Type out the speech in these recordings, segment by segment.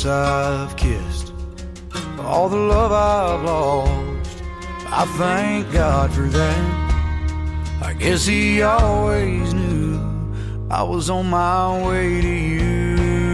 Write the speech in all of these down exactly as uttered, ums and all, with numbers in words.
lips I've kissed, all the love I've lost, I thank God for that. I guess he always knew I was on my way to you.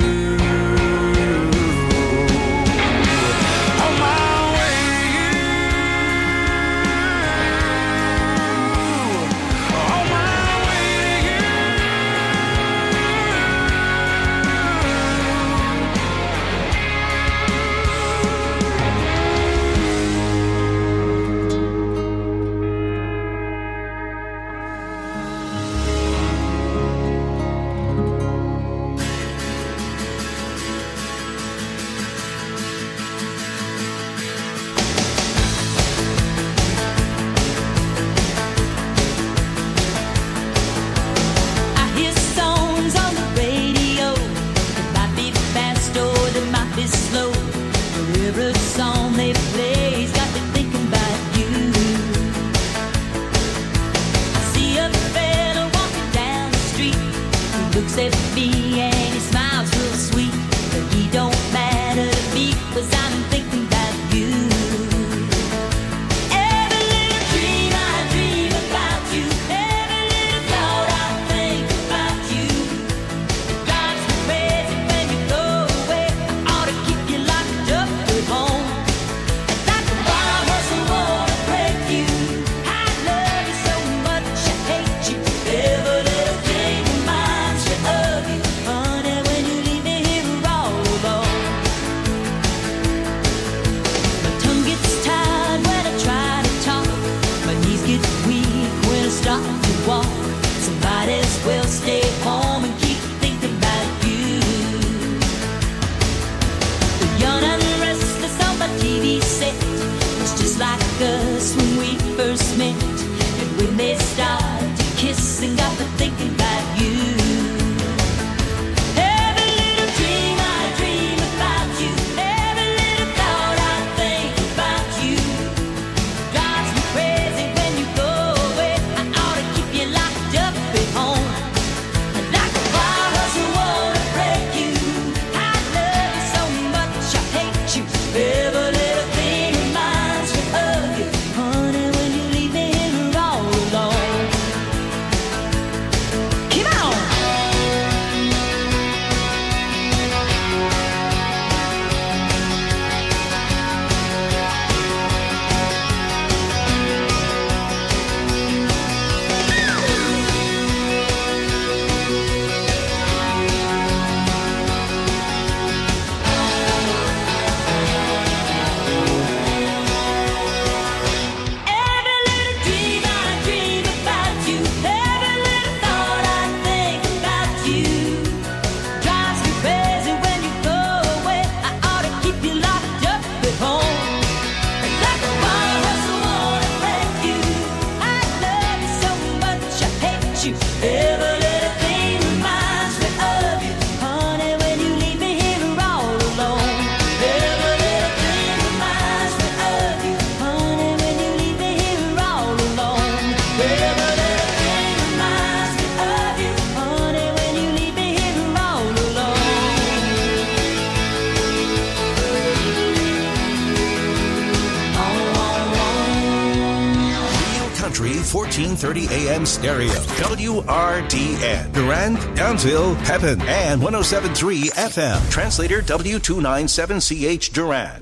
fourteen thirty A M stereo, W R D N, Durand, Downsville, Pepin, and one oh seven point three F M. Translator W two ninety-seven C H Durand.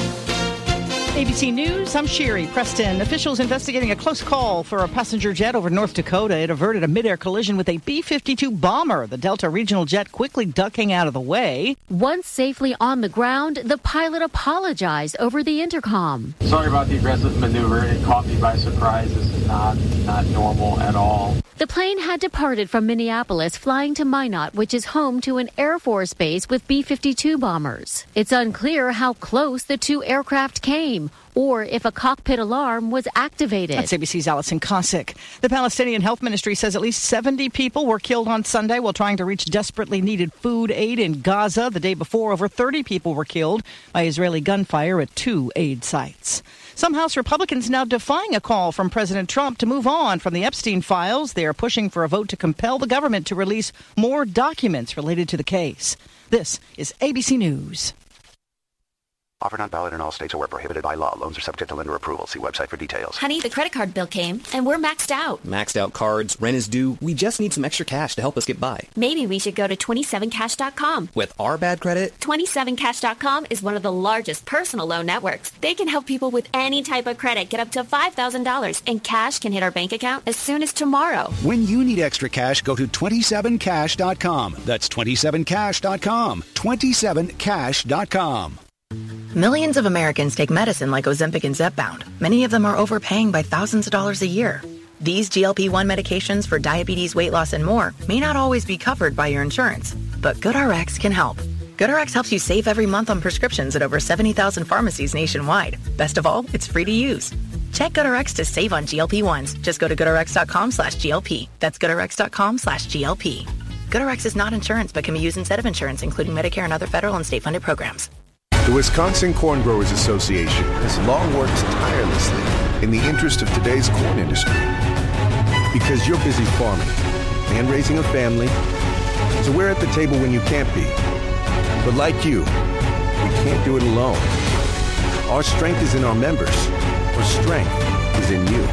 A B C News, I'm Sherry Preston. Officials investigating a close call for a passenger jet over North Dakota. It averted a mid-air collision with a B fifty-two bomber. The Delta regional jet quickly ducking out of the way. Once safely on the ground, the pilot apologized over the intercom. Sorry about the aggressive maneuver. It caught me by surprise. This is not, not normal at all. The plane had departed from Minneapolis, flying to Minot, which is home to an Air Force base with B fifty-two bombers. It's unclear how close the two aircraft came, or if a cockpit alarm was activated. That's A B C's Allison Cossack. The Palestinian Health Ministry says at least seventy people were killed on Sunday while trying to reach desperately needed food aid in Gaza. The day before, over thirty people were killed by Israeli gunfire at two aid sites. Some House Republicans now defying a call from President Trump to move on from the Epstein files. They are pushing for a vote to compel the government to release more documents related to the case. This is A B C News. Offer not valid in all states or where prohibited by law. Loans are subject to lender approval. See website for details. Honey, the credit card bill came, and we're maxed out. Maxed out cards, rent is due. We just need some extra cash to help us get by. Maybe we should go to twenty-seven cash dot com. With our bad credit? twenty-seven cash dot com is one of the largest personal loan networks. They can help people with any type of credit get up to five thousand dollars, and cash can hit our bank account as soon as tomorrow. When you need extra cash, go to twenty-seven cash dot com. That's twenty-seven cash dot com. twenty-seven cash dot com. Millions of Americans take medicine like Ozempic and Zepbound. Many of them are overpaying by thousands of dollars a year. These G L P one medications for diabetes, weight loss, and more may not always be covered by your insurance, but GoodRx can help. GoodRx helps you save every month on prescriptions at over seventy thousand pharmacies nationwide. Best of all, it's free to use. Check GoodRx to save on G L P ones. Just go to goodrx.com slash GLP. That's goodrx.com slash GLP. GoodRx is not insurance, but can be used instead of insurance, including Medicare and other federal and state-funded programs. The Wisconsin Corn Growers Association has long worked tirelessly in the interest of today's corn industry. Because you're busy farming and raising a family, so we're at the table when you can't be. But like you, we can't do it alone. Our strength is in our members. Our strength is in you.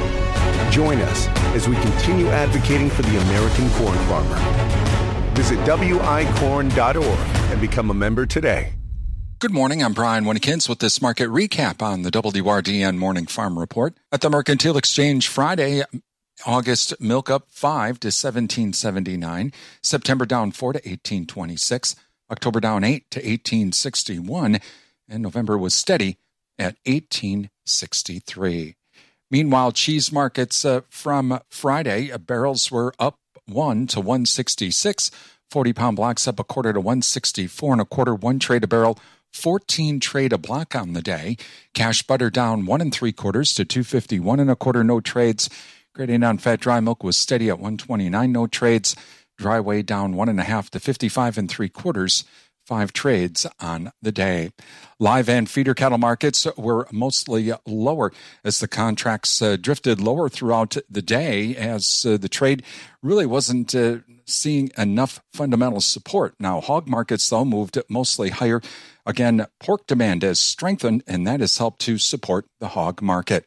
Join us as we continue advocating for the American corn farmer. Visit W I corn dot org and become a member today. Good morning. I'm Brian Winnikins with this market recap on the W R D N Morning Farm Report. At the Mercantile Exchange Friday, August milk up five to seventeen seventy-nine. September down four to eighteen twenty-six. October down eight to eighteen sixty-one. And November was steady at eighteen sixty-three. Meanwhile, cheese markets uh, from Friday, uh, barrels were up one to one sixty-six. forty-pound blocks up a quarter to one sixty-four and a quarter. One trade a barrel. fourteen trade a block on the day. Cash butter down one and three quarters to two fifty-one and a quarter. No trades. Grade A non-fat dry milk was steady at one twenty-nine. No trades. Dry whey down one and a half to fifty-five and three quarters. Five trades on the day. Live and feeder cattle markets were mostly lower as the contracts uh, drifted lower throughout the day as uh, the trade really wasn't uh, seeing enough fundamental support. Now, hog markets, though, moved mostly higher. Again, pork demand has strengthened, and that has helped to support the hog market.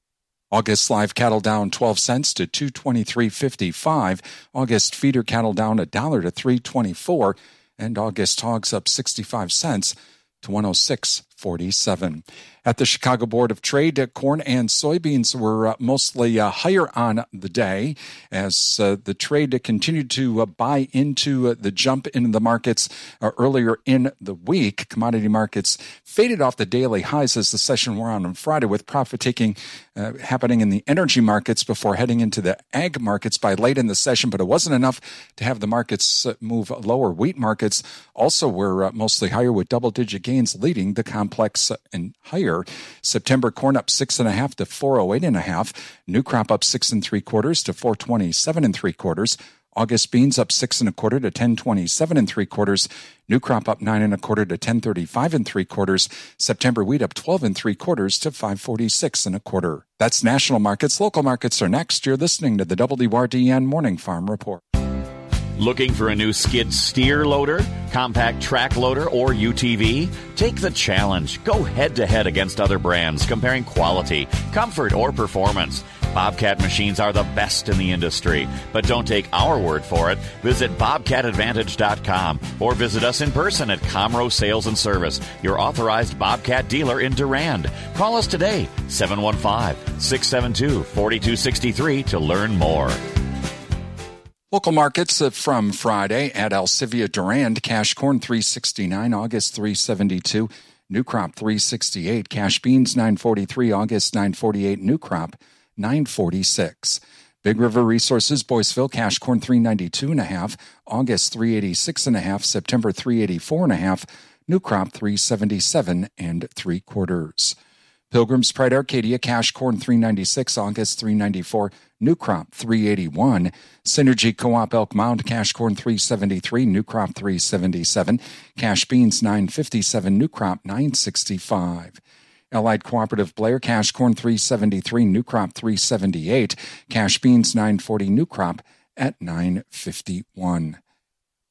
August live cattle down twelve cents to two twenty-three fifty-five. August feeder cattle down a dollar to three twenty-four. And August hogs up sixty-five cents to one oh six forty-seven. At the Chicago Board of Trade, uh, corn and soybeans were uh, mostly uh, higher on the day as uh, the trade continued to uh, buy into uh, the jump in the markets uh, earlier in the week. Commodity markets faded off the daily highs as the session wore on on Friday, with profit taking uh, happening in the energy markets before heading into the ag markets by late in the session, but it wasn't enough to have the markets uh, move lower. Wheat markets also were uh, mostly higher, with double-digit gains leading the complex uh, and higher. September corn up six and a half to four oh eight and a half. New crop up six and three quarters to four twenty-seven and three quarters. August beans up six and a quarter to ten twenty-seven and three quarters. New crop up nine and a quarter to ten thirty-five and three quarters. September wheat up twelve and three quarters to five forty-six and a quarter. That's national markets. Local markets are next. You're listening to the W R D N Morning Farm Report. Looking for a new skid steer loader, compact track loader, or U T V? Take the challenge. Go head-to-head against other brands, comparing quality, comfort, or performance. Bobcat machines are the best in the industry. But don't take our word for it. Visit bobcat advantage dot com or visit us in person at Comro Sales and Service, your authorized Bobcat dealer in Durand. Call us today, seven one five, six seven two, four two six three to learn more. Local markets from Friday at Alcivia Durand, cash corn three sixty-nine, August three seventy-two, new crop three sixty-eight, cash beans nine forty-three, August nine forty-eight, new crop nine forty-six. Big River Resources, Boyceville, cash corn three ninety-two and a half, August three eighty-six and a half, September three eighty-four and a half, new crop three seventy-seven and three quarters. Pilgrim's Pride Arcadia, cash corn three ninety-six, August three ninety-four, new crop three eighty-one. Synergy Co-op Elk Mound, cash corn three seventy-three, new crop three seventy-seven. Cash beans nine fifty-seven, new crop nine sixty-five. Allied Cooperative Blair, cash corn three seventy-three, new crop three seventy-eight. Cash beans nine forty, new crop at nine fifty-one.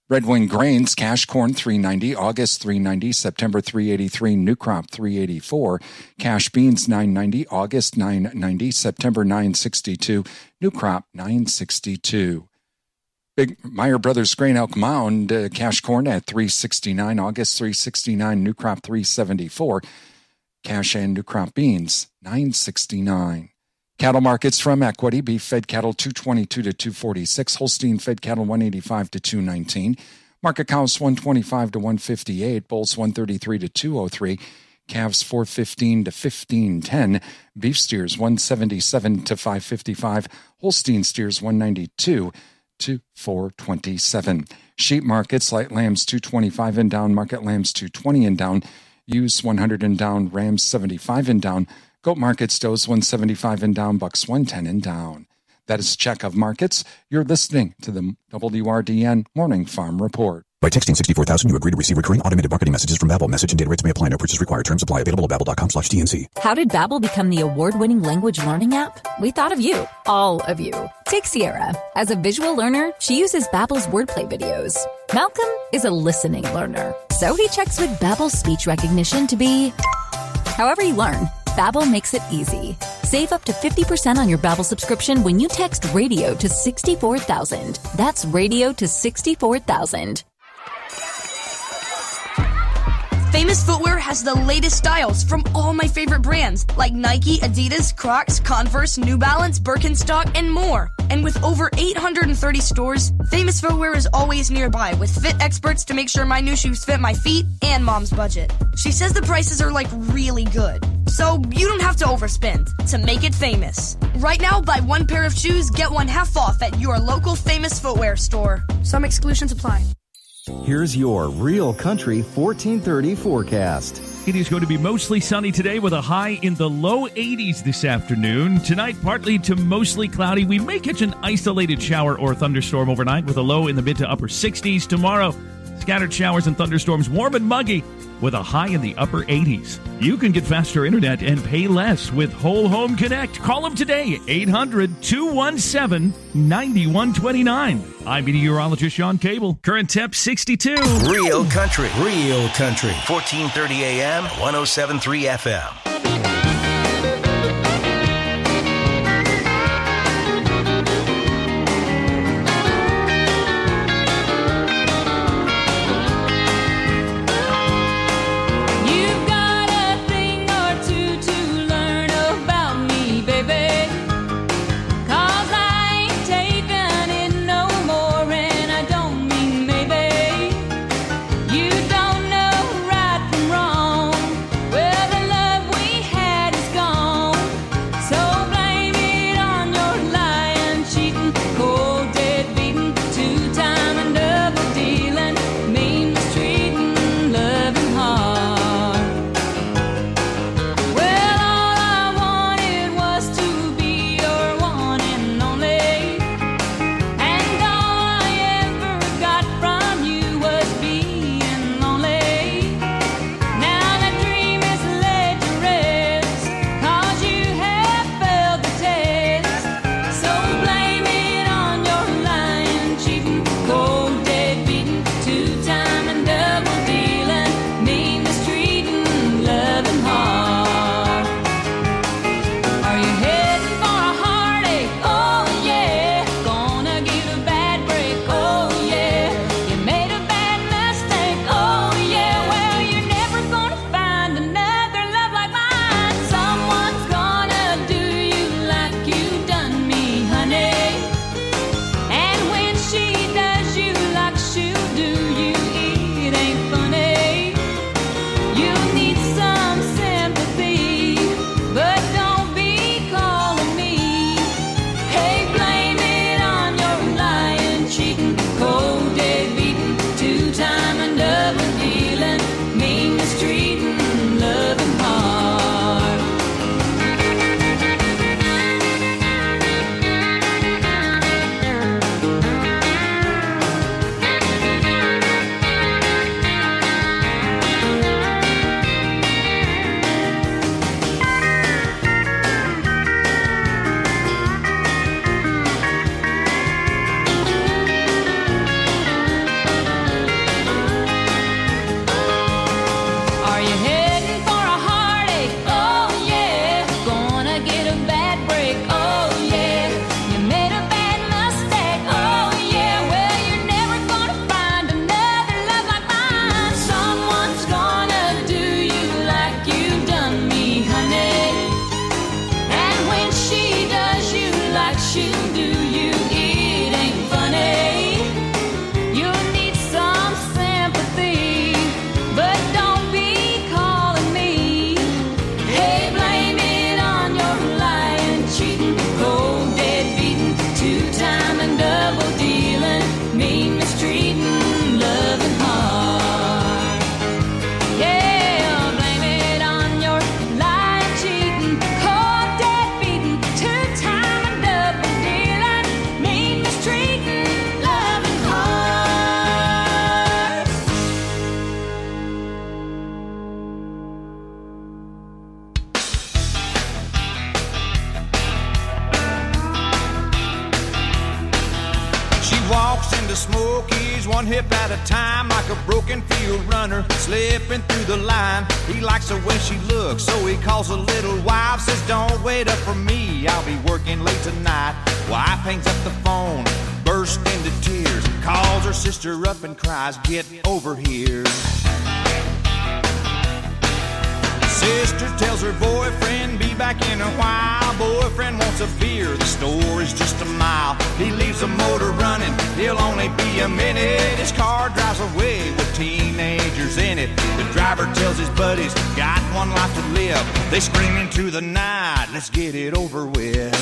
Red Wing Grains, cash corn three ninety, August three ninety, September three eighty-three, new crop three eighty-four, cash beans nine ninety, August nine ninety, September nine sixty-two, new crop nine sixty-two. Big Meyer Brothers Grain Elk Mound, uh, cash corn at three sixty-nine, August three sixty-nine, new crop three seventy-four, cash and new crop beans nine sixty-nine. Cattle markets from Equity, beef fed cattle two twenty-two to two forty-six, Holstein fed cattle one eighty-five to two nineteen, market cows one twenty-five to one fifty-eight, bulls one thirty-three to two oh three, calves four fifteen to fifteen ten, beef steers one seventy-seven to five fifty-five, Holstein steers one ninety-two to four twenty-seven. Sheep markets, light lambs two twenty-five and down, market lambs two twenty and down, ewes one hundred and down, rams seventy-five and down, goat markets, does one seventy-five and down, bucks one ten and down. That is a check of markets. You're listening to the W R D N Morning Farm Report. By texting sixty-four thousand, you agree to receive recurring automated marketing messages from Babbel. Message and data rates may apply. No purchase required. Terms apply. Available at babbel.com slash DNC. How did Babbel become the award-winning language learning app? We thought of you. All of you. Take Sierra. As a visual learner, she uses Babbel's wordplay videos. Malcolm is a listening learner, so he checks with Babbel's speech recognition to be however you learn. Babbel makes it easy. Save up to fifty percent on your Babbel subscription when you text radio to sixty-four thousand. That's radio to sixty-four thousand. Famous Footwear has the latest styles from all my favorite brands like Nike, Adidas, Crocs, Converse, New Balance, Birkenstock, and more. And with over eight hundred thirty stores, Famous Footwear is always nearby with fit experts to make sure my new shoes fit my feet and mom's budget. She says the prices are like really good, so you don't have to overspend to make it famous. Right now, buy one pair of shoes, get one half off at your local Famous Footwear store. Some exclusions apply. Here's your Real Country fourteen thirty forecast. It is going to be mostly sunny today with a high in the low eighties this afternoon. Tonight, partly to mostly cloudy. We may catch an isolated shower or thunderstorm overnight with a low in the mid to upper sixties. Tomorrow, scattered showers and thunderstorms, warm and muggy with a high in the upper eighties. You can get faster internet and pay less with Whole Home Connect. Call them today, eight hundred, two one seven, nine one two nine. I'm meteorologist Sean Cable. Current temp sixty-two. Real Country. Real Country. fourteen thirty A M, one oh seven point three F M. You don't know right from wrong. Well, the love we the Smokies, one hip at a time, like a broken field runner, slipping through the line. He likes the way she looks, so he calls a little wife, says, don't wait up for me, I'll be working late tonight. Wife hangs up the phone, bursts into tears, calls her sister up and cries, get over here. Sister tells her boyfriend, be back in a while. Boyfriend wants a beer, the store is just a mile. He leaves the motor running, he'll only be a minute. His car drives away with teenagers in it. The driver tells his buddies, got one life to live. They scream into the night, let's get it over with.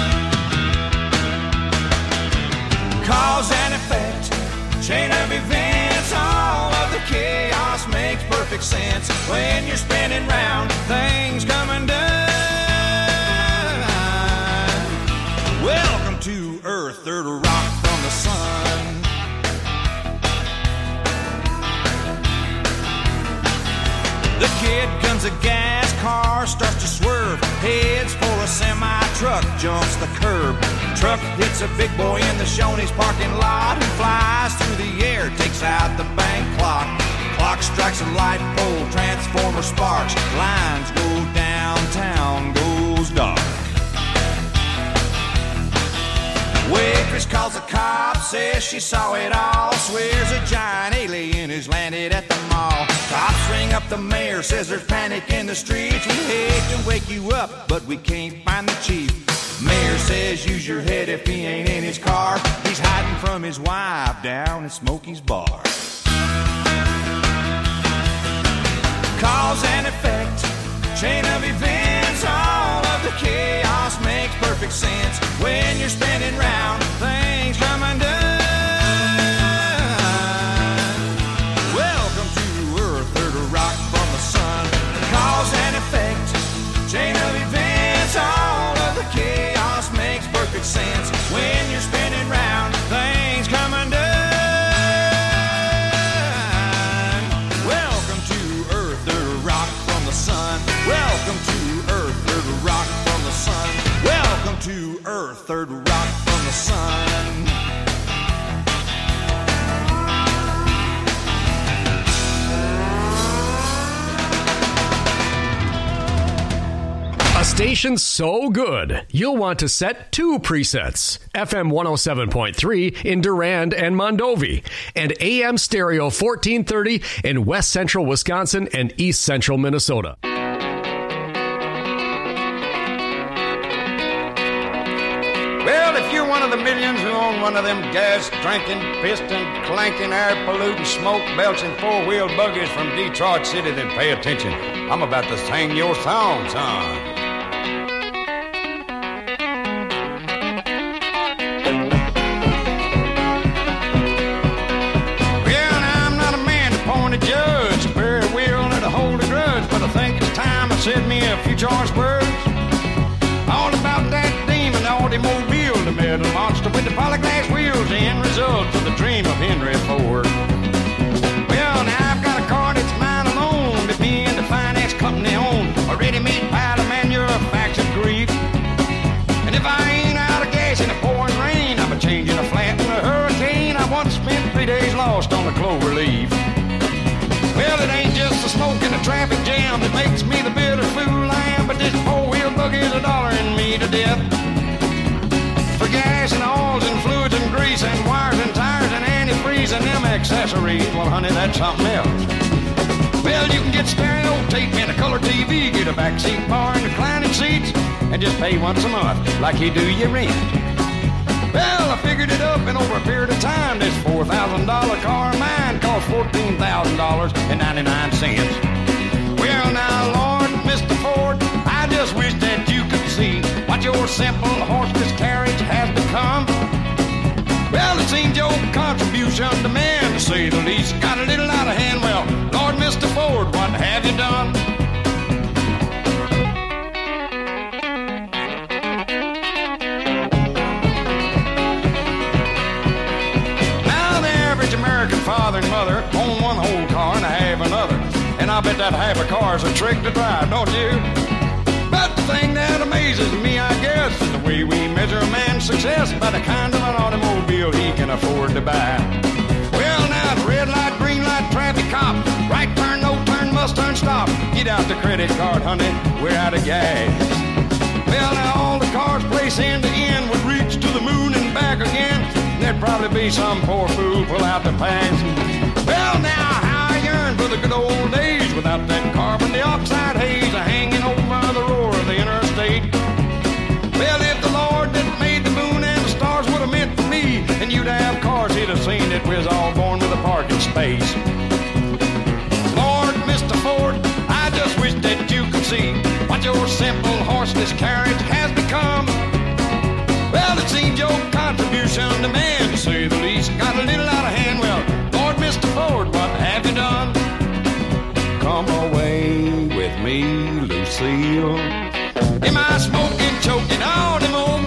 Cause and effect, chain of events, all of the chaos makes perfect sense. When you're spinning round, things come undone. Welcome to Earth, third rock from the sun. The kid guns a gas, car starts to swerve, heads for a semi-truck, jumps the curb. Truck hits a big boy in the Shoney's parking lot, and flies through the air, takes out the bank clock. Clock strikes a light pole, transformer sparks, lines go downtown, goes dark. Waitress calls the cops, says she saw it all, swears a giant alien has landed at the mall. Cops ring up the mayor, says there's panic in the streets. We hate to wake you up, but we can't find the chief. Mayor says use your head if he ain't in his car. He's hiding from his wife down at Smokey's bar. Cause and effect, chain of events, all of the chaos makes perfect sense. When you're spinning round, things come undone. Welcome to Earth, third rock from the sun. Cause and effect, chain of events, all of the chaos makes perfect sense. When you're spinning round, things come undone. Welcome to Earth, third rock from the sun. Welcome to Earth, third rock from the sun. Welcome to Earth, third rock from the sun. A station so good, you'll want to set two presets. F M one oh seven point three in Durand and Mondovi, and A M Stereo fourteen thirty in West Central Wisconsin and East Central Minnesota. Well, if you're one of the millions who own one of them gas-drinking, piston-clanking, air-polluting, smoke-belching four-wheel buggies from Detroit City, then pay attention. I'm about to sing your song, son. Well, now, I'm not a man to point a judge, very willing to hold a grudge, but I think it's time I said me a few choice words. All about that demon automobile, the metal monster with the polyglass wheels, the end result of the dream of Henry Ford. Well, now I've got a car that's mine alone, that me and the finance company own, a ready-made pile of manufactured Greek. And if I ain't out of gas in the pouring rain, I'm a changing a flat in a hurricane. I once spent three days lost on the clover leaf. Well, it ain't just the smoke and the traffic jam that makes me the bitter fool I am, but this four-wheel buggy's a dollaring me to death. For gas and oils and fluids and grease and wires and tires and antifreeze and them accessories, well, honey, that's something else. Well, you can get stereo tape and a color T V, get a backseat bar and reclining seats, and just pay once a month like you do your rent. Well, I figured it up, and over a period of time, this four thousand dollar car of mine cost fourteen thousand dollars and ninety-nine cents. Well, now, Lord, Mister Ford, I just wish that you could see what your simple horseless carriage has become. Well, it seems your contribution to man, to say the least, got a little out of hand. Well, Lord, Mister Ford, what have you done? Father and mother own one whole car and I have another, and I bet that half a car's a trick to drive, don't you? But the thing that amazes me, I guess, is the way we measure a man's success by the kind of an automobile he can afford to buy. Well, now the red light, green light, traffic cop, right turn, no turn, must turn, stop. Get out the credit card, honey, we're out of gas. Well, now all the cars place end to end would reach to the moon and back again. There'd probably be some poor fool pull out the pants. Well, now how I yearn for the good old days without that carbon dioxide haze hanging over the roar of the interstate. Well, if the Lord that made the moon and the stars would have meant for me, and you'd have cars, he'd have seen that we was all born with a parking space. Lord, Mister Ford, I just wish that you could see what your simple horseless carriage has become. Well, it seems your contribution to man, to say the least, got a little out of hand. Well, Lord, Mister Ford, what have you done? Come away with me, Lucille, in my smoking, choking automobile.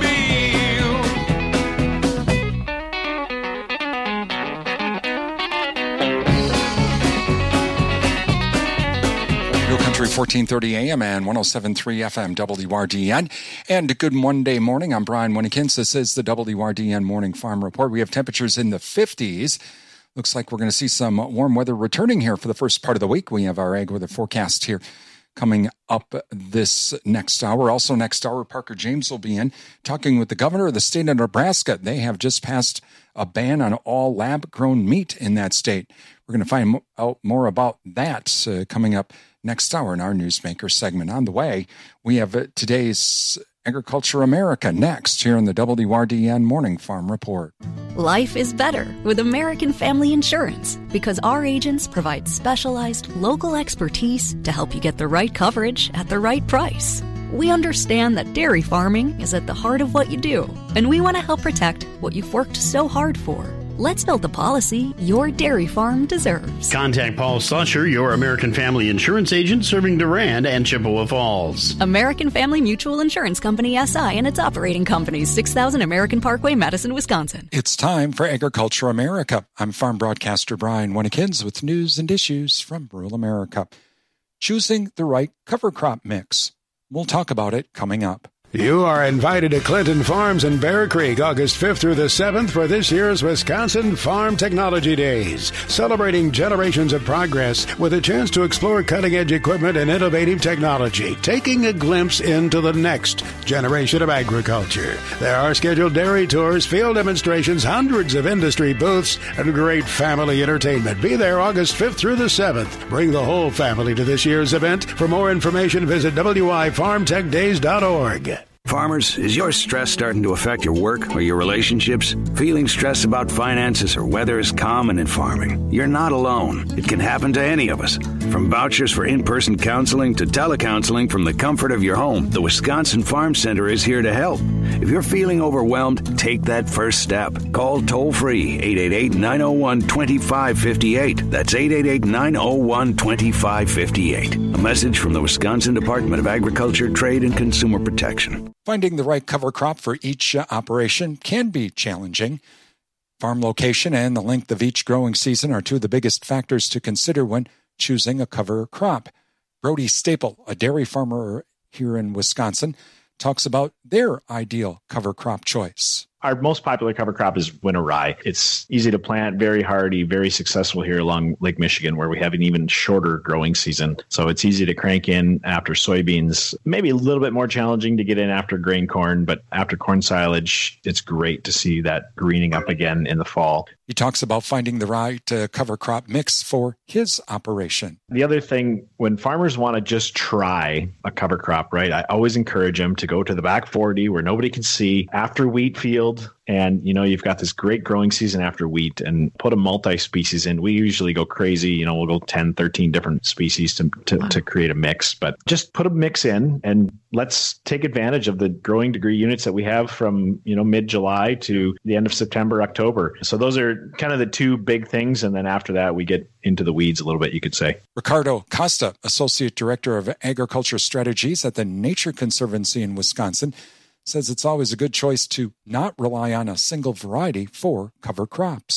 Country fourteen thirty A M and one oh seven point three F M W R D N. And good Monday morning. I'm Brian Winnekins. This is the W R D N Morning Farm Report. We have temperatures in the fifties. Looks like we're going to see some warm weather returning here for the first part of the week. We have our ag weather forecast here coming up this next hour. Also next hour, Parker James will be in talking with the governor of the state of Nebraska. They have just passed a ban on all lab-grown meat in that state. We're going to find out more about that uh, coming up next hour in our Newsmaker segment. On the way, we have uh, today's Agriculture America next here in the W R D N Morning Farm Report. Life is better with American Family Insurance because our agents provide specialized local expertise to help you get the right coverage at the right price. We understand that dairy farming is at the heart of what you do, and we want to help protect what you've worked so hard for. Let's build the policy your dairy farm deserves. Contact Paul Slusher, your American Family Insurance agent serving Durand and Chippewa Falls. American Family Mutual Insurance Company, S I, and its operating companies, six thousand American Parkway, Madison, Wisconsin. It's time for Agriculture America. I'm farm broadcaster Brian Winnekins with news and issues from rural America. Choosing the right cover crop mix. We'll talk about it coming up. You are invited to Clinton Farms in Bear Creek August fifth through the seventh for this year's Wisconsin Farm Technology Days, celebrating generations of progress with a chance to explore cutting-edge equipment and innovative technology, taking a glimpse into the next generation of agriculture. There are scheduled dairy tours, field demonstrations, hundreds of industry booths, and great family entertainment. Be there August fifth through the seventh. Bring the whole family to this year's event. For more information, visit w i farm tech days dot org. Farmers, is your stress starting to affect your work or your relationships? Feeling stressed about finances or weather is common in farming. You're not alone. It can happen to any of us. From vouchers for in-person counseling to telecounseling from the comfort of your home, the Wisconsin Farm Center is here to help. If you're feeling overwhelmed, take that first step. Call toll-free eight eight eight, nine oh one, two five five eight. That's eight eight eight, nine oh one, two five five eight. A message from the Wisconsin Department of Agriculture, Trade, and Consumer Protection. Finding the right cover crop for each uh, operation can be challenging. Farm location and the length of each growing season are two of the biggest factors to consider when choosing a cover crop. Brody Staple, a dairy farmer here in Wisconsin, talks about their ideal cover crop choice. Our most popular cover crop is winter rye. It's easy to plant, very hardy, very successful here along Lake Michigan, where we have an even shorter growing season. So it's easy to crank in after soybeans, maybe a little bit more challenging to get in after grain corn, but after corn silage, it's great to see that greening up again in the fall. He talks about finding the right uh, cover crop mix for his operation. The other thing, when farmers want to just try a cover crop, right, I always encourage them to go to the back forty where nobody can see after wheat field. And, you know, you've got this great growing season after wheat and put a multi-species in. We usually go crazy. You know, we'll go ten, thirteen different species to, to, wow. to create a mix. But just put a mix in and let's take advantage of the growing degree units that we have from, you know, mid-July to the end of September, October. So those are kind of the two big things. And then after that, we get into the weeds a little bit, you could say. Ricardo Costa, Associate Director of Agriculture Strategies at the Nature Conservancy in Wisconsin, says it's always a good choice to not rely on a single variety for cover crops.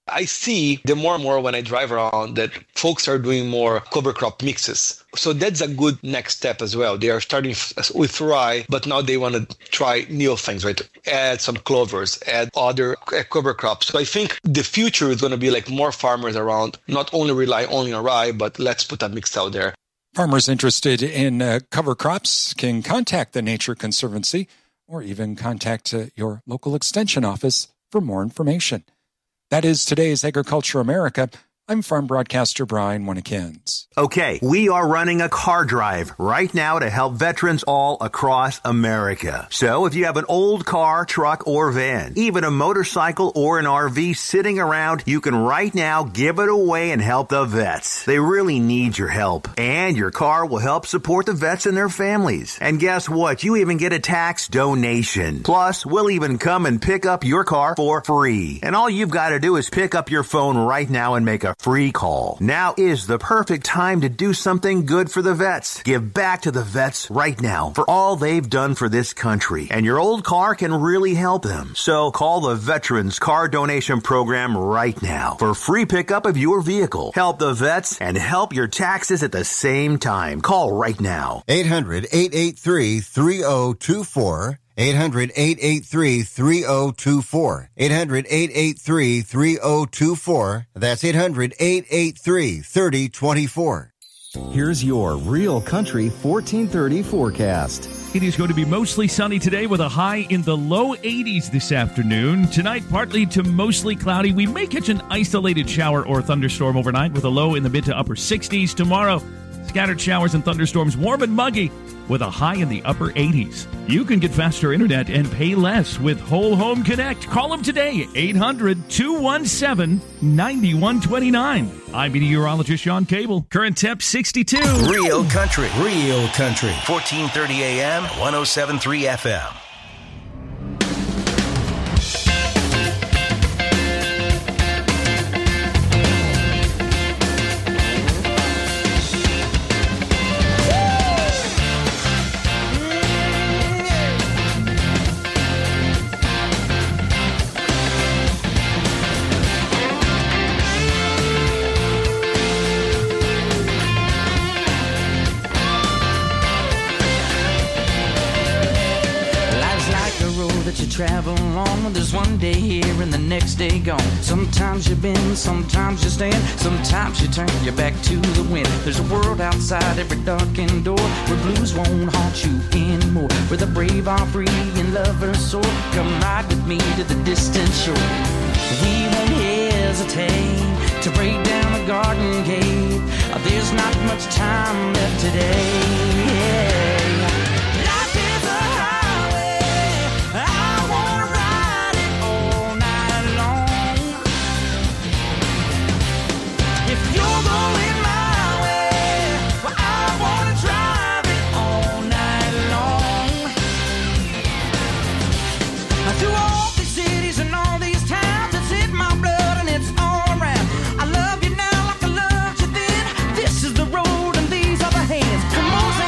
I see the more and more when I drive around that folks are doing more cover crop mixes. So that's a good next step as well. They are starting with rye, but now they want to try new things, right? Add some clovers, add other cover crops. So I think the future is going to be like more farmers around, not only rely only on rye, but let's put a mix out there. Farmers interested in uh, cover crops can contact the Nature Conservancy or even contact uh, your local extension office for more information. That is today's Agriculture America. I'm farm broadcaster Brian Winnikins. Okay, we are running a car drive right now to help veterans all across America. So if you have an old car, truck, or van, even a motorcycle or an R V sitting around, you can right now give it away and help the vets. They really need your help. And your car will help support the vets and their families. And guess what? You even get a tax donation. Plus, we'll even come and pick up your car for free. And all you've got to do is pick up your phone right now and make a free call. Now is the perfect time to do something good for the vets. Give back to the vets right now for all they've done for this country. And your old car can really help them. So call the Veterans Car Donation Program right now for free pickup of your vehicle. Help the vets and help your taxes at the same time. Call right now. eight hundred, eight eight three, three oh two four. eight hundred, eight eight three, three oh two four. eight hundred, eight eight three, three oh two four. That's eight hundred, eight eight three, three oh two four. Here's your Real Country fourteen thirty forecast. It is going to be mostly sunny today with a high in the low eighties this afternoon. Tonight, partly to mostly cloudy. We may catch an isolated shower or thunderstorm overnight with a low in the mid to upper sixties. Tomorrow, scattered showers and thunderstorms, warm and muggy with a high in the upper eighties. You can get faster internet and pay less with Whole Home Connect. Call them today, eight hundred, two one seven, nine one two nine. I'm meteorologist Sean Cable. Current temp sixty-two. Real Country. Real Country. fourteen thirty A M, one oh seven point three F M. Travel along, there's one day here and the next day gone. Sometimes you bend, sometimes you stand, sometimes you turn your back to the wind. There's a world outside every darkened door where blues won't haunt you anymore, where the brave are free and lovers soar. Come ride with me to the distant shore. We won't hesitate to break down the garden gate. There's not much time left today. Yeah. This is the road and these are the hands. Come on,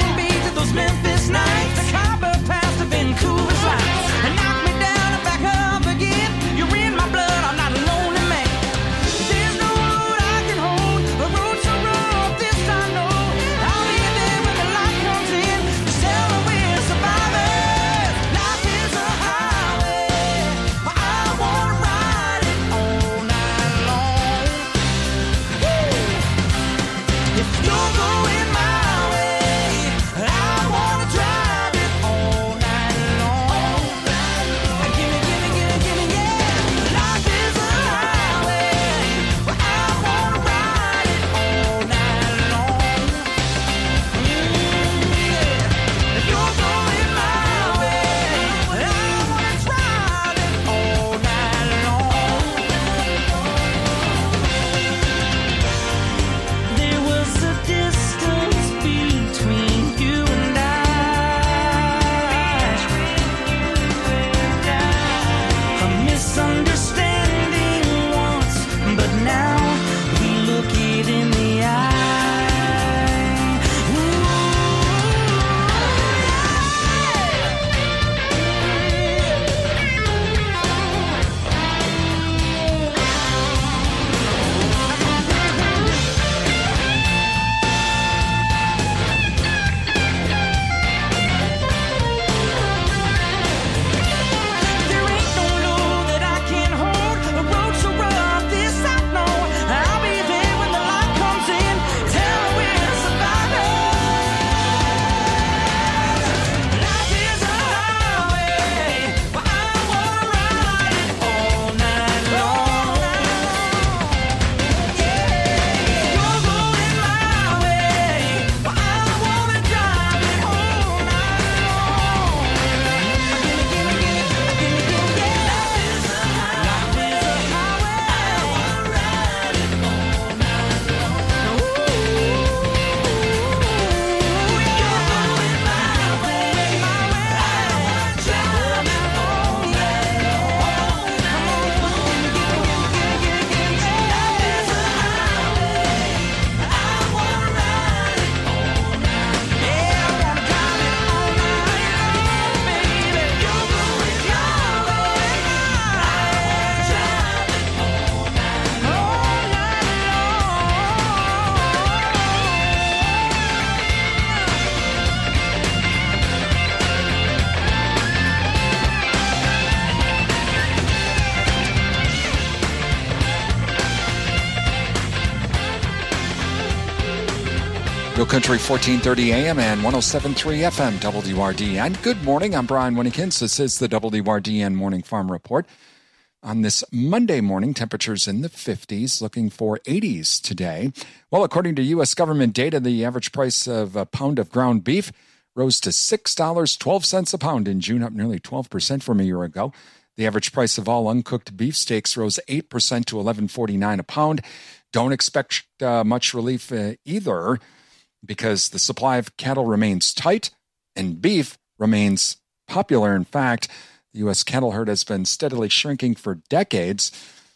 Real Country fourteen thirty A M and one oh seven point three F M W R D N. Good morning. I'm Brian Winnikins. This is the W R D N Morning Farm Report. On this Monday morning, temperatures in the fifties, looking for eighties today. Well, according to U S government data, the average price of a pound of ground beef rose to six dollars and twelve cents a pound in June, up nearly twelve percent from a year ago. The average price of all uncooked beef steaks rose eight percent to eleven forty-nine a pound. Don't expect uh, much relief uh, either, because the supply of cattle remains tight and beef remains popular. In fact, the U S cattle herd has been steadily shrinking for decades.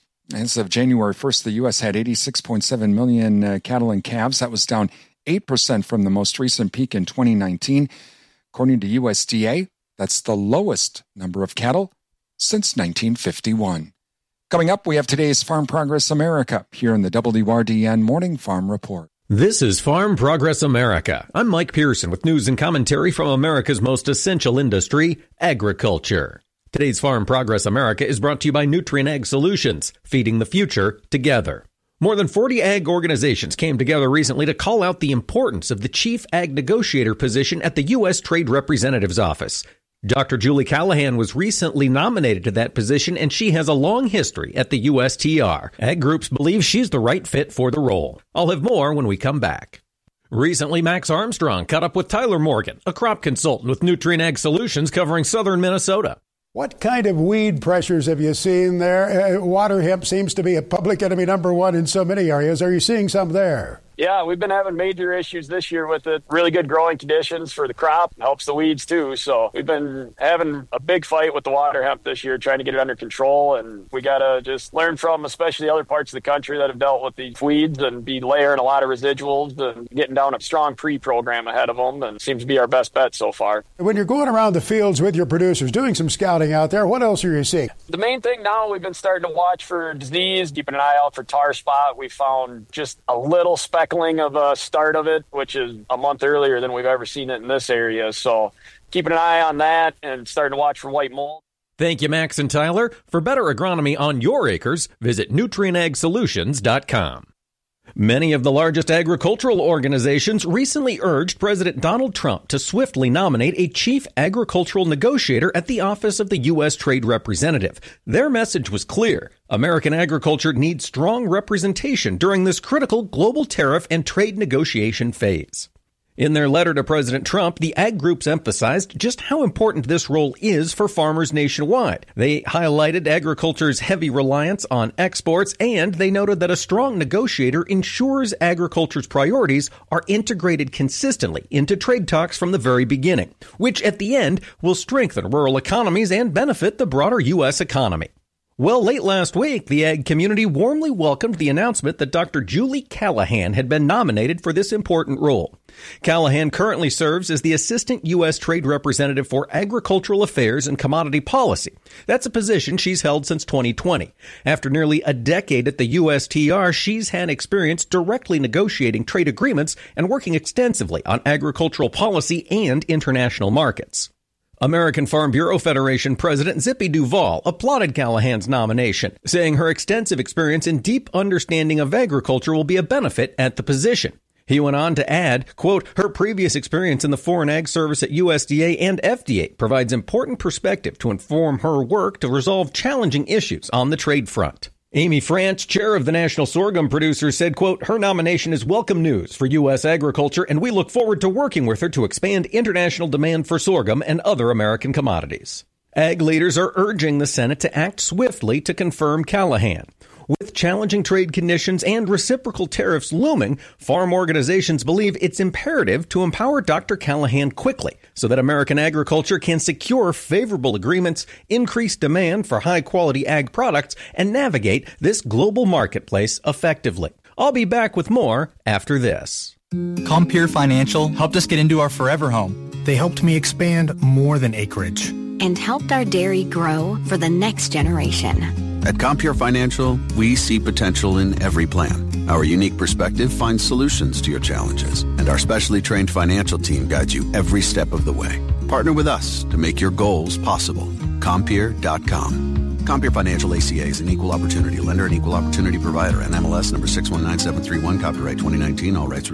As of January first, the U S had eighty-six point seven million uh, cattle and calves. That was down eight percent from the most recent peak in twenty nineteen. According to U S D A, that's the lowest number of cattle since nineteen fifty-one. Coming up, we have today's Farm Progress America here in the W R D N Morning Farm Report. This is Farm Progress America. I'm Mike Pearson with news and commentary from America's most essential industry, agriculture. Today's Farm Progress America is brought to you by Nutrien Ag Solutions, feeding the future together. More than forty ag organizations came together recently to call out the importance of the Chief Ag Negotiator position at the U S Trade Representative's office. Doctor Julie Callahan was recently nominated to that position, and she has a long history at the U S T R. Ag groups believe she's the right fit for the role. I'll have more when we come back. Recently, Max Armstrong caught up with Tyler Morgan, a crop consultant with Nutrien Ag Solutions covering southern Minnesota. What kind of weed pressures have you seen there? Uh, water hemp seems to be a public enemy number one in so many areas. Are you seeing some there? Yeah, we've been having major issues this year with it. Really good growing conditions for the crop. Helps the weeds, too. So we've been having a big fight with the water hemp this year, trying to get it under control. And we got to just learn from, especially other parts of the country that have dealt with these weeds, and be layering a lot of residuals and getting down a strong pre-program ahead of them. And it seems to be our best bet so far. When you're going around the fields with your producers, doing some scouting out there, what else are you seeing? The main thing now, we've been starting to watch for disease, keeping an eye out for tar spot. We found just a little speck of a start of it, which is a month earlier than we've ever seen it in this area. So keeping an eye on that and starting to watch for white mold. Thank you, Max and Tyler. For better agronomy on your acres, visit Nutrien Ag Solutions dot com. Many of the largest agricultural organizations recently urged President Donald Trump to swiftly nominate a chief agricultural negotiator at the office of the U S Trade Representative. Their message was clear. American agriculture needs strong representation during this critical global tariff and trade negotiation phase. In their letter to President Trump, the ag groups emphasized just how important this role is for farmers nationwide. They highlighted agriculture's heavy reliance on exports, and they noted that a strong negotiator ensures agriculture's priorities are integrated consistently into trade talks from the very beginning, which at the end will strengthen rural economies and benefit the broader U S economy. Well, late last week, the ag community warmly welcomed the announcement that Doctor Julie Callahan had been nominated for this important role. Callahan currently serves as the Assistant U S Trade Representative for Agricultural Affairs and Commodity Policy. That's a position she's held since twenty twenty. After nearly a decade at the U S T R, she's had experience directly negotiating trade agreements and working extensively on agricultural policy and international markets. American Farm Bureau Federation President Zippy Duvall applauded Callahan's nomination, saying her extensive experience and deep understanding of agriculture will be a benefit at the position. He went on to add, quote, her previous experience in the Foreign Ag Service at U S D A and F D A provides important perspective to inform her work to resolve challenging issues on the trade front. Amy France, chair of the National Sorghum Producers, said, quote, her nomination is welcome news for U S agriculture, and we look forward to working with her to expand international demand for sorghum and other American commodities. Ag leaders are urging the Senate to act swiftly to confirm Callahan. With challenging trade conditions and reciprocal tariffs looming, farm organizations believe it's imperative to empower Doctor Callahan quickly so that American agriculture can secure favorable agreements, increase demand for high-quality ag products, and navigate this global marketplace effectively. I'll be back with more after this. Compeer Financial helped us get into our forever home. They helped me expand more than acreage. And helped our dairy grow for the next generation. At Compeer Financial, we see potential in every plan. Our unique perspective finds solutions to your challenges, and our specially trained financial team guides you every step of the way. Partner with us to make your goals possible. Compeer dot com. Compeer Financial A C A is an equal opportunity lender and equal opportunity provider, and M L S number six one nine seven three one, copyright twenty nineteen, all rights reserved.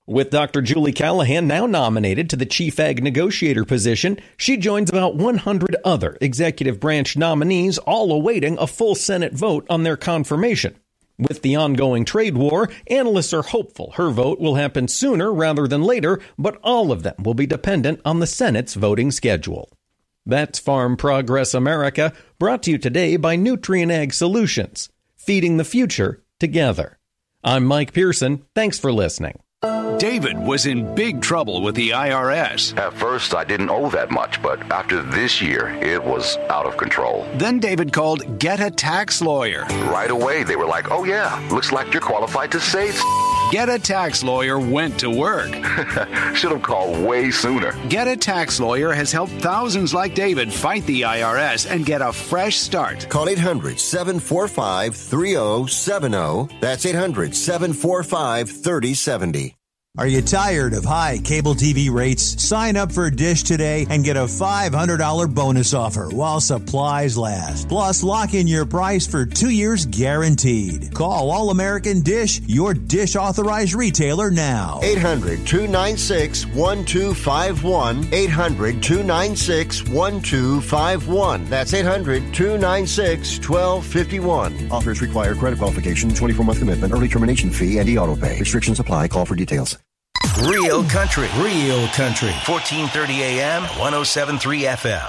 With Doctor Julie Callahan now nominated to the Chief Ag Negotiator position, she joins about one hundred other executive branch nominees, all awaiting a full Senate vote on their confirmation. With the ongoing trade war, analysts are hopeful her vote will happen sooner rather than later, but all of them will be dependent on the Senate's voting schedule. That's Farm Progress America, brought to you today by Nutrien Ag Solutions, feeding the future together. I'm Mike Pearson. Thanks for listening. David was in big trouble with the I R S. At first, I didn't owe that much, but after this year, it was out of control. Then David called Get a Tax Lawyer. Right away, they were like, oh yeah, looks like you're qualified to say Get a Tax Lawyer went to work. Should have called way sooner. Get a Tax Lawyer has helped thousands like David fight the I R S and get a fresh start. Call eight hundred, seven four five, three zero seven zero. That's eight hundred, seven four five, three zero seven zero. Are you tired of high cable T V rates? Sign up for Dish today and get a five hundred dollars bonus offer while supplies last. Plus, lock in your price for two years guaranteed. Call All American Dish, your Dish authorized retailer now. eight hundred, two nine six, one two five one. eight hundred, two nine six, one two five one. That's eight hundred, two nine six, one two five one. Offers require credit qualification, twenty-four month commitment, early termination fee, and e-auto pay. Restrictions apply. Call for details. Real country, real country. fourteen thirty A M, one oh seven point three F M.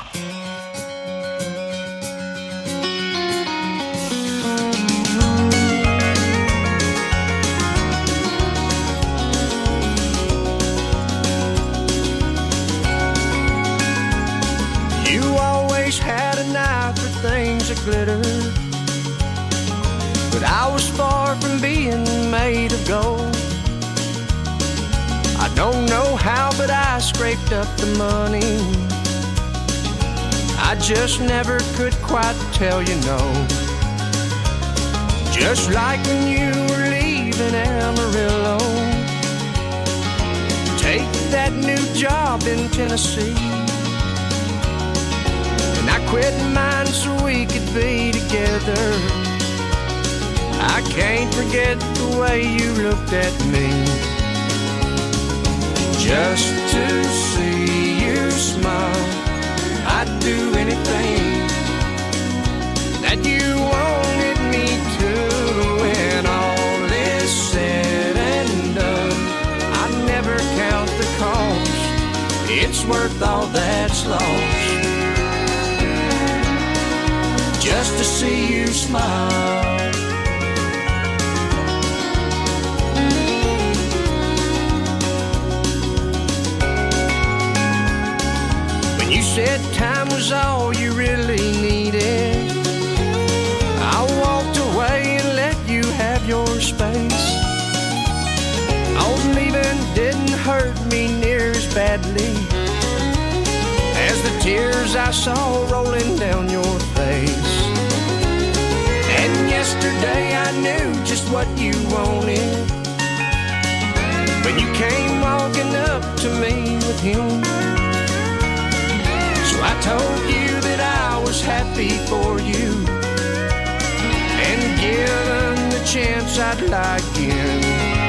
You always had an eye for things that glitter, but I was far from being made of gold. I don't know how, but I scraped up the money. I just never could quite tell you no. Just like when you were leaving Amarillo, take that new job in Tennessee, and I quit mine so we could be together. I can't forget the way you looked at me. Just to see you smile, I'd do anything that you wanted me to. When all is said and done, I never count the cost. It's worth all that's lost, just to see you smile. You said time was all you really needed. I walked away and let you have your space. Oh, leaving didn't hurt me near as badly as the tears I saw rolling down your face. And yesterday I knew just what you wanted when you came walking up to me with him. So I told you that I was happy for you, and given the chance I'd like in,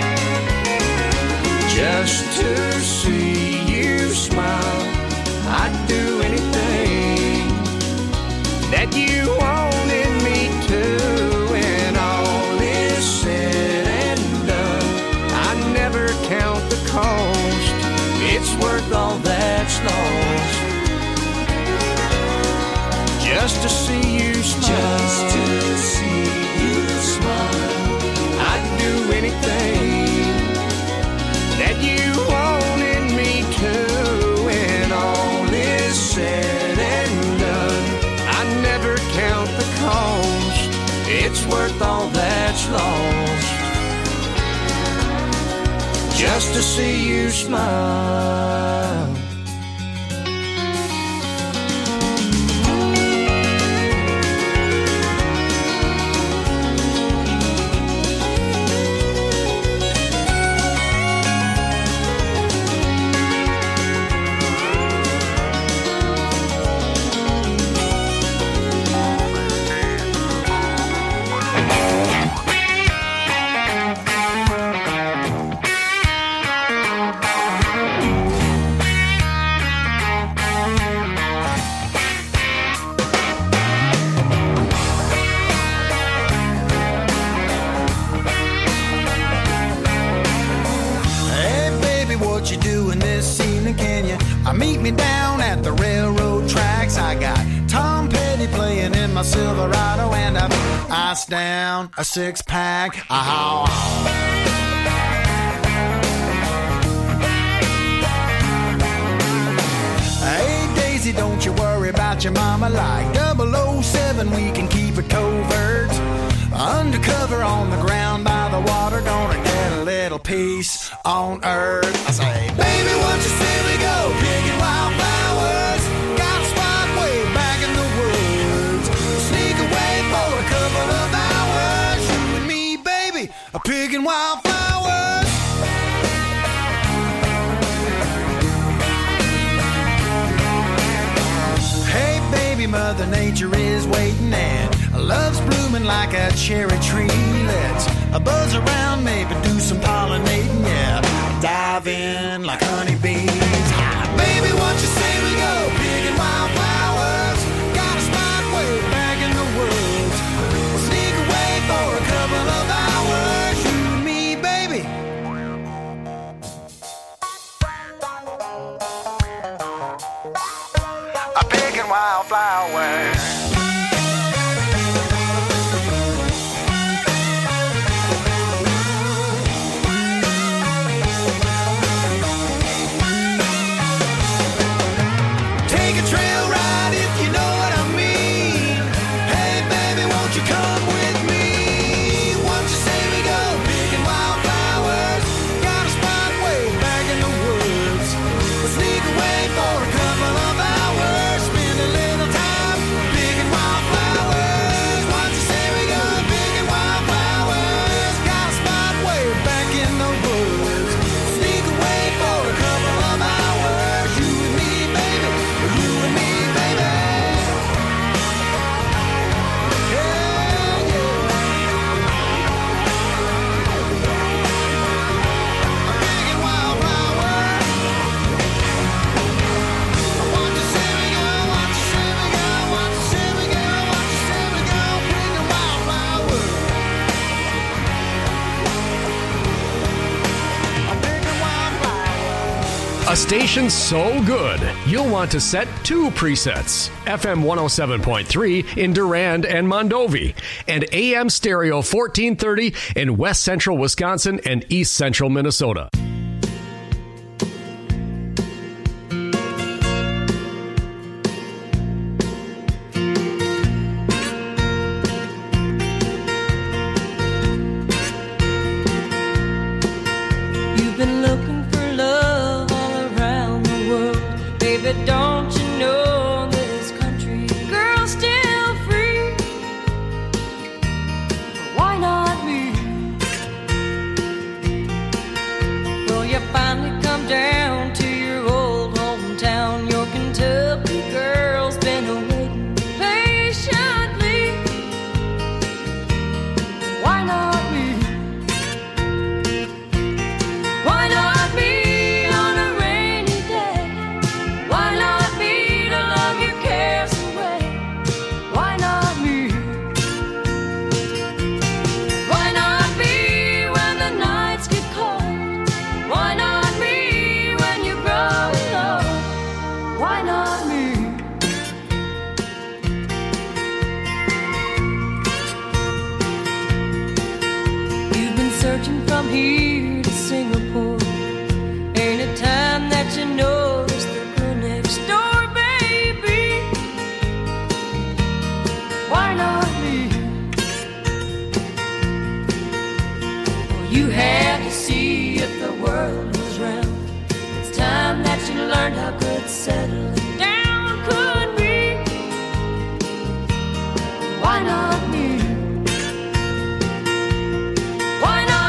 just to see you smile. I'd do anything that you wanted me to. When all is said and done, I never count the cost. It's worth all that's lost, just to see you smile. Just to see you smile. I'd do anything that you wanted me to. When all is said and done, I never count the cost. It's worth all that's lost, just to see you smile. something this evening, can you? Uh, meet me down at the railroad tracks. I got Tom Petty playing in my Silverado, and I've iced down a six pack. Oh. Hey Daisy, don't you worry about your mama. Like double oh seven, we can keep it covert. Undercover on the ground by the water, gonna get a little peace on earth. I say, baby, what you say we go picking wildflowers? Got a spot way back in the woods. Sneak away for a couple of hours. You and me, baby, a picking wildflowers. Hey, baby, Mother Nature is waiting and love's blooming like a cherry tree. Let's a buzz around, maybe do some pollinating, yeah. Dive in like honeybees. Ah, baby, what you say we go picking wildflowers? Got a spot way back in the woods. We'll sneak away for a couple of hours. You and me, baby. A picking wildflowers. A station so good, you'll want to set two presets. F M one oh seven point three in Durand and Mondovi, and A M Stereo fourteen thirty in West Central Wisconsin and East Central Minnesota. Don't you know this country girl's still free? Why not me? Well, you finally come down to your old hometown. Your Kentucky girl's been waiting patiently. Why not me? Why not me? From here to Singapore, ain't a time that you notice the girl next door, baby. Why not me? Well, you had to see if the world was round. It's time that you learned how good settling down could be. Why not me? Why not?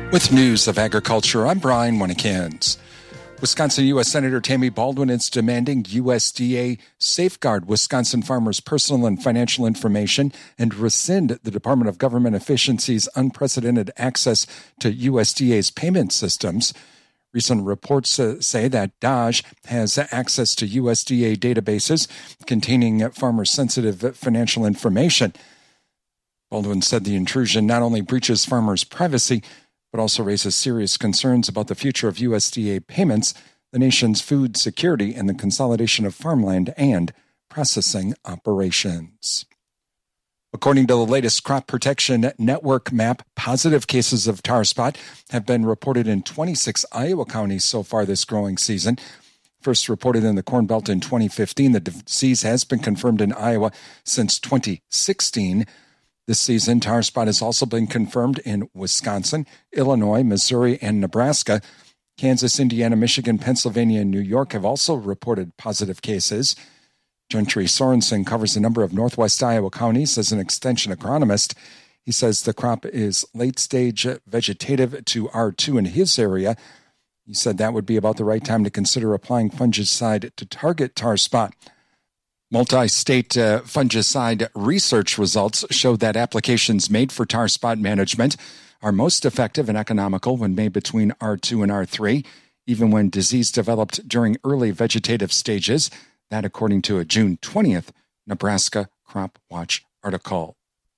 With news of agriculture, I'm Brian Winnikins. Wisconsin U S Senator Tammy Baldwin is demanding U S D A safeguard Wisconsin farmers' personal and financial information and rescind the Department of Government Efficiency's unprecedented access to U S D A's payment systems. Recent reports uh, say that D O J has access to U S D A databases containing farmer-sensitive financial information. Baldwin said the intrusion not only breaches farmers' privacy, but also raises serious concerns about the future of U S D A payments, the nation's food security, and the consolidation of farmland and processing operations. According to the latest Crop Protection Network map, positive cases of tar spot have been reported in twenty-six Iowa counties so far this growing season. First reported in the Corn Belt in twenty fifteen, the disease has been confirmed in Iowa since twenty sixteen. This season, tar spot has also been confirmed in Wisconsin, Illinois, Missouri, and Nebraska. Kansas, Indiana, Michigan, Pennsylvania, and New York have also reported positive cases. Gentry Sorensen covers a number of northwest Iowa counties as an extension agronomist. He says the crop is late-stage vegetative to R two in his area. He said that would be about the right time to consider applying fungicide to target tar spot. Multi-state uh, fungicide research results show that applications made for tar spot management are most effective and economical when made between R two and R three, even when disease developed during early vegetative stages. That according to a June twentieth Nebraska Crop Watch article.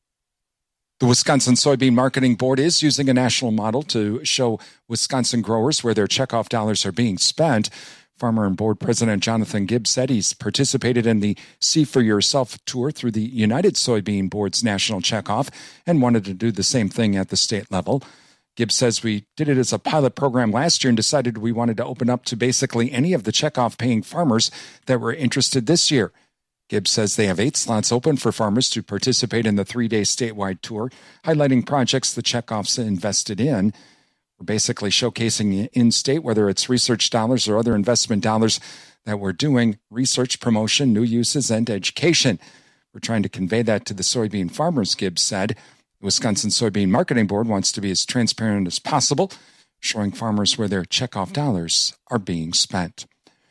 The Wisconsin Soybean Marketing Board is using a national model to show Wisconsin growers where their checkoff dollars are being spent. Farmer and board president Jonathan Gibbs said he's participated in the See for Yourself tour through the United Soybean Board's national checkoff and wanted to do the same thing at the state level. Gibbs says we did it as a pilot program last year and decided we wanted to open up to basically any of the checkoff paying farmers that were interested this year. Gibbs says they have eight slots open for farmers to participate in the three-day statewide tour, highlighting projects the checkoffs invested in. We're basically showcasing in-state, whether it's research dollars or other investment dollars that we're doing, research, promotion, new uses, and education. We're trying to convey that to the soybean farmers, Gibbs said. The Wisconsin Soybean Marketing Board wants to be as transparent as possible, showing farmers where their checkoff dollars are being spent.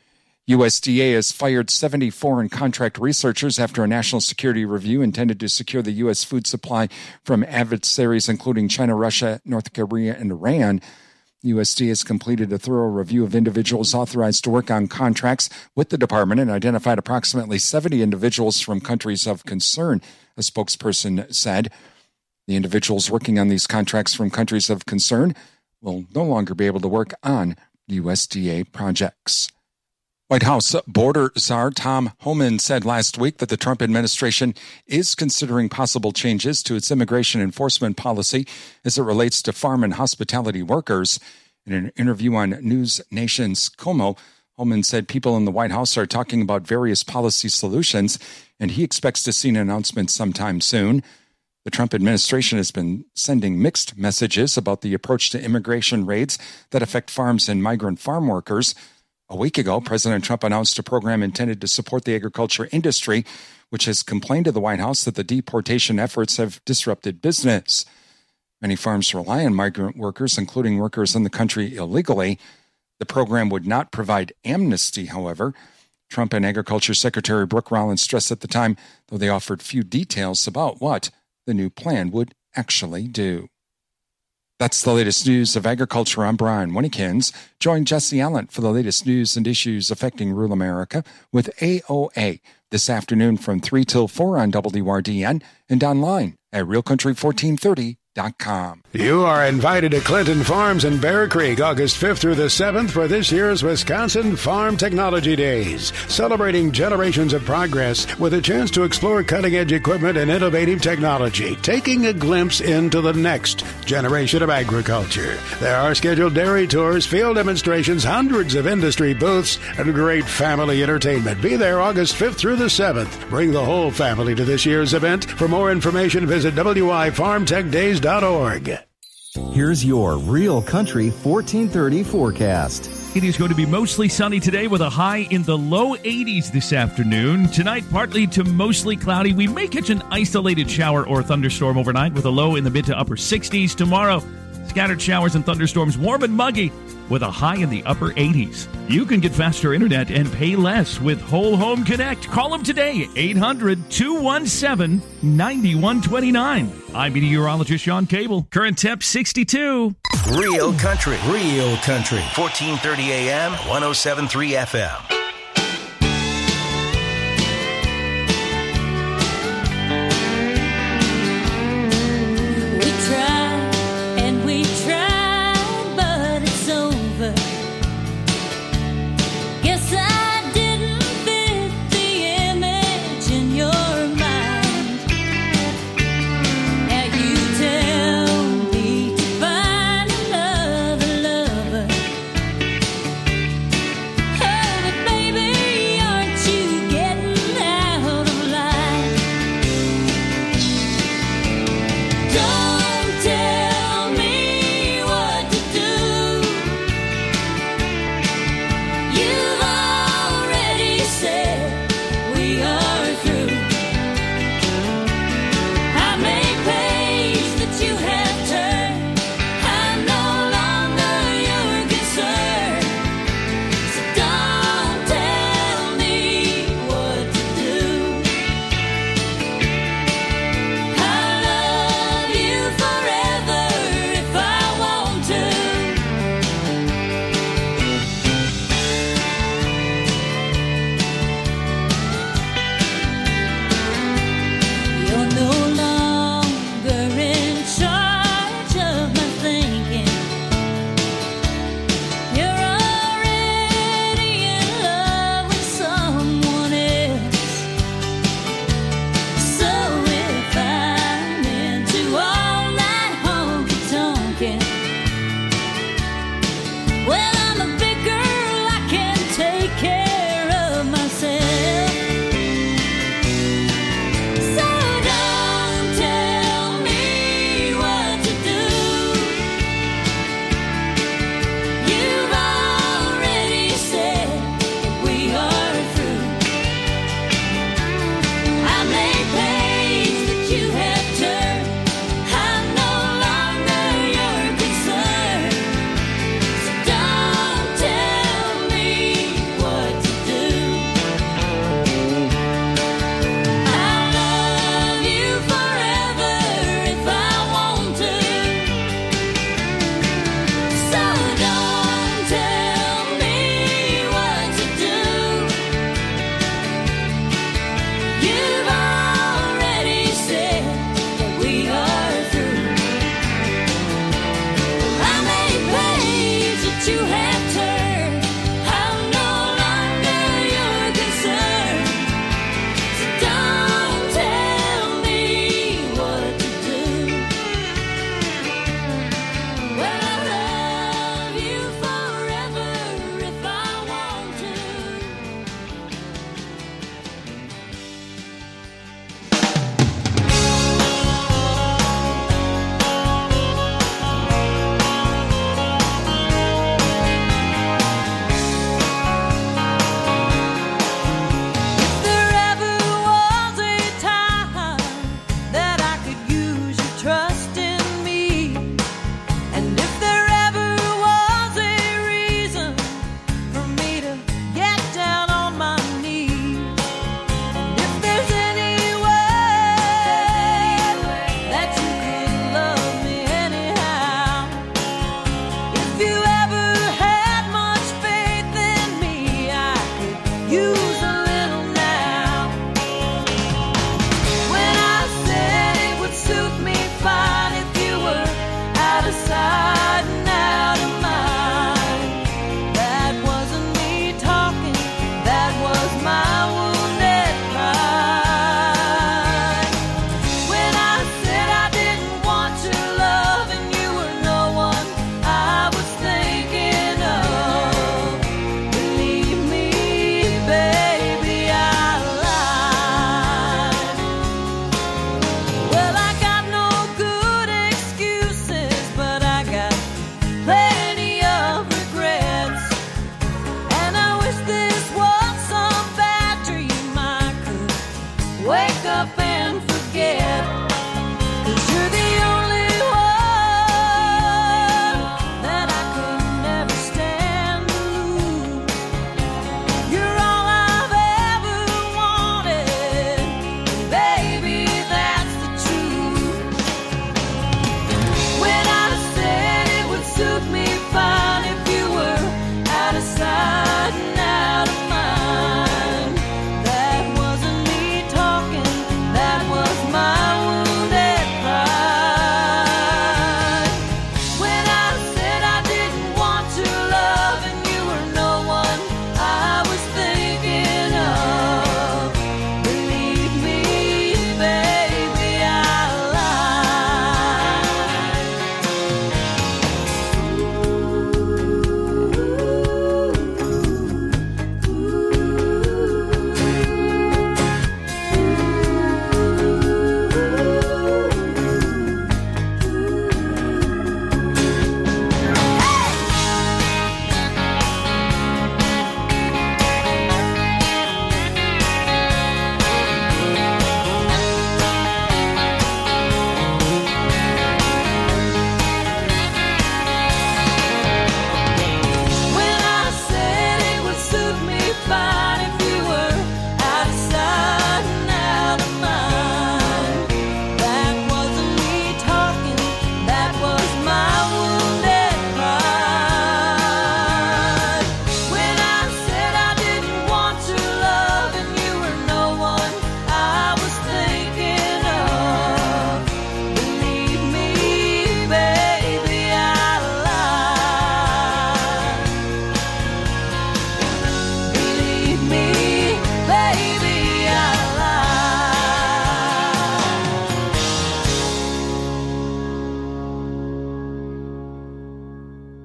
U S D A has fired seventy foreign contract researchers after a national security review intended to secure the U S food supply from adversaries including China, Russia, North Korea, and Iran. U S D A has completed a thorough review of individuals authorized to work on contracts with the department and identified approximately seventy individuals from countries of concern, a spokesperson said. The individuals working on these contracts from countries of concern will no longer be able to work on U S D A projects. White House border czar Tom Homan said last week that the Trump administration is considering possible changes to its immigration enforcement policy as it relates to farm and hospitality workers. In an interview on News Nation's Como, Homan said people in the White House are talking about various policy solutions, and he expects to see an announcement sometime soon. The Trump administration has been sending mixed messages about the approach to immigration raids that affect farms and migrant farm workers. A week ago, President Trump announced a program intended to support the agriculture industry, which has complained to the White House that the deportation efforts have disrupted business. Many farms rely on migrant workers, including workers in the country illegally. The program would not provide amnesty, however. Trump and Agriculture Secretary Brooke Rollins stressed at the time, though they offered few details about what the new plan would actually do. That's the latest news of agriculture. I'm Brian Winnikins. Join Jesse Allen for the latest news and issues affecting rural America with A O A this afternoon from three till four on W D R D N and online at real country fourteen thirty dot com. You are invited to Clinton Farms in Bear Creek August fifth through the seventh for this year's Wisconsin Farm Technology Days, celebrating generations of progress with a chance to explore cutting-edge equipment and innovative technology, taking a glimpse into the next generation of agriculture. There are scheduled dairy tours, field demonstrations, hundreds of industry booths, and great family entertainment. Be there August fifth through the seventh. Bring the whole family to this year's event. For more information, visit W I farm tech days dot org. Here's your Real Country fourteen thirty forecast. It is going to be mostly sunny today with a high in the low eighties this afternoon. Tonight, partly to mostly cloudy. We may catch an isolated shower or thunderstorm overnight with a low in the mid to upper sixties. Tomorrow, Scattered showers and thunderstorms, warm and muggy, with a high in the upper eighties. You can get faster internet and pay less with Whole Home Connect. Call them today, eight hundred, two one seven, nine one two nine. I'm meteorologist Sean Cable. Current temp sixty-two. Real country, real country. fourteen thirty A M, one oh seven point three F M. Baby,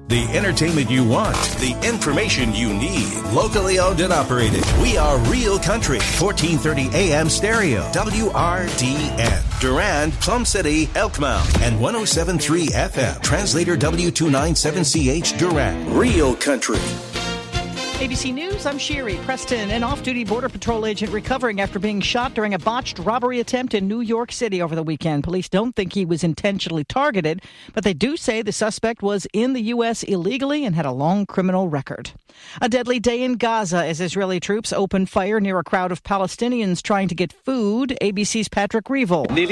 The entertainment you want, the information you need. Locally owned and operated. We are Real Country. fourteen thirty A M stereo. W R D N. Durand, Plum City, Elkmount. And one oh seven point three F M. Translator W two ninety-seven C H Durand. Real Country. A B C News, I'm Sherry Preston. An off-duty Border Patrol agent recovering after being shot during a botched robbery attempt in New York City over the weekend. Police don't think he was intentionally targeted, but they do say the suspect was in the U S illegally and had a long criminal record. A deadly day in Gaza as Israeli troops opened fire near a crowd of Palestinians trying to get food. A B C's Patrick Reevell.